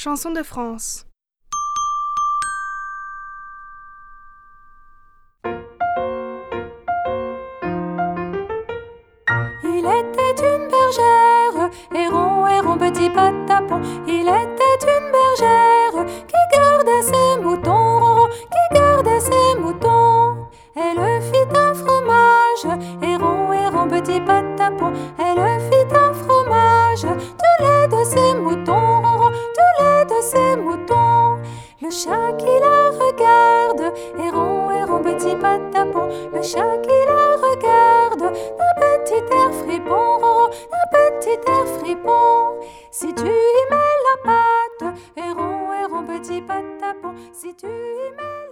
Chanson de France. Il était une bergère, héron, héron, petit patapon. Il était une bergère qui gardait ses moutons, ronron, qui gardait ses moutons. Elle fit un fromage, héron, héron, petit patapon. Elle fit un fromage, du lait de ses moutons, ronron, du lait de ses moutons. Le chat qui la regarde, héron, héron, petit patapon. Le chat qui la regarde, d'un petit air fripon, ronron, d'un petit air fripon. Si tu y mets la patte, héron, héron, petit patapon. Si tu y mets